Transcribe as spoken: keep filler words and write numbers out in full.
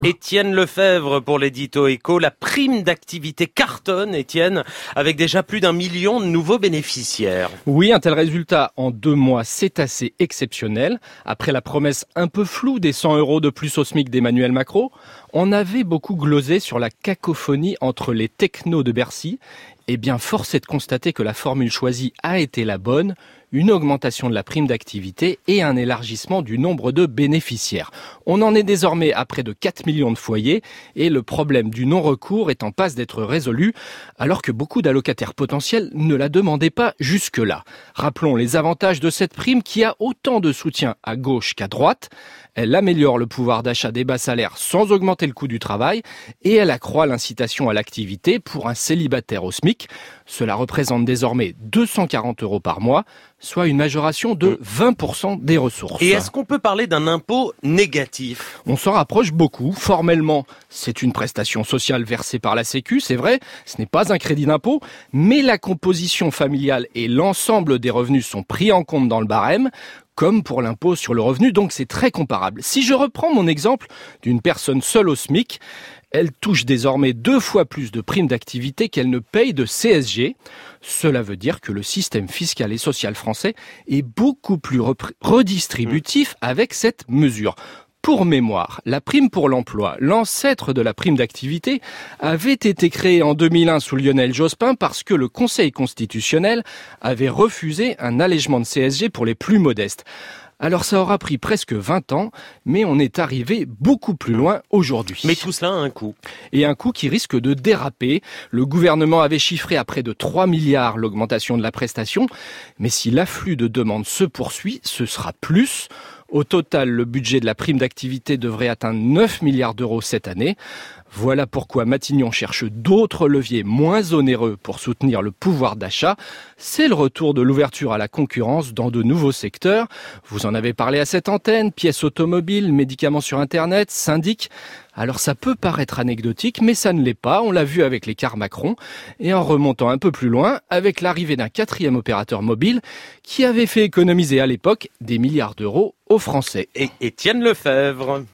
Étienne Lefebvre pour l'édito Éco. La prime d'activité cartonne, Étienne, avec déjà plus d'un million de nouveaux bénéficiaires. Oui, un tel résultat en deux mois, c'est assez exceptionnel. Après la promesse un peu floue des cent euros de plus au SMIC d'Emmanuel Macron, on avait beaucoup glosé sur la cacophonie entre les technos de Bercy. Eh bien, force est de constater que la formule choisie a été la bonne, une augmentation de la prime d'activité et un élargissement du nombre de bénéficiaires. On en est désormais à près de quatre millions de foyers et le problème du non-recours est en passe d'être résolu, alors que beaucoup d'allocataires potentiels ne la demandaient pas jusque-là. Rappelons les avantages de cette prime qui a autant de soutien à gauche qu'à droite. Elle améliore le pouvoir d'achat des bas salaires sans augmenter le coût du travail et elle accroît l'incitation à l'activité pour un célibataire au SMIC. Cela représente désormais deux cent quarante euros par mois, soit une majoration de vingt pour cent des ressources. Et est-ce qu'on peut parler d'un impôt négatif ? On s'en rapproche beaucoup. Formellement, c'est une prestation sociale versée par la Sécu, c'est vrai, ce n'est pas un crédit d'impôt, mais la composition familiale et l'ensemble des revenus sont pris en compte dans le barème, comme pour l'impôt sur le revenu, donc c'est très comparable. Si je reprends mon exemple d'une personne seule au SMIC, elle touche désormais deux fois plus de primes d'activité qu'elle ne paye de C S G. Cela veut dire que le système fiscal et social français est beaucoup plus repr- redistributif avec cette mesure. Pour mémoire, la prime pour l'emploi, l'ancêtre de la prime d'activité, avait été créée en deux mille un sous Lionel Jospin parce que le Conseil constitutionnel avait refusé un allègement de C S G pour les plus modestes. Alors ça aura pris presque vingt ans, mais on est arrivé beaucoup plus loin aujourd'hui. Mais tout cela a un coût. Et un coût qui risque de déraper. Le gouvernement avait chiffré à près de trois milliards l'augmentation de la prestation, mais si l'afflux de demandes se poursuit, ce sera plus. Au total, le budget de la prime d'activité devrait atteindre neuf milliards d'euros cette année. Voilà pourquoi Matignon cherche d'autres leviers moins onéreux pour soutenir le pouvoir d'achat. C'est le retour de l'ouverture à la concurrence dans de nouveaux secteurs. Vous en avez parlé à cette antenne, pièces automobiles, médicaments sur Internet, syndic. Alors ça peut paraître anecdotique, mais ça ne l'est pas. On l'a vu avec les cars Macron. Et en remontant un peu plus loin, avec l'arrivée d'un quatrième opérateur mobile qui avait fait économiser à l'époque des milliards d'euros aux Français. Et Étienne Lefebvre.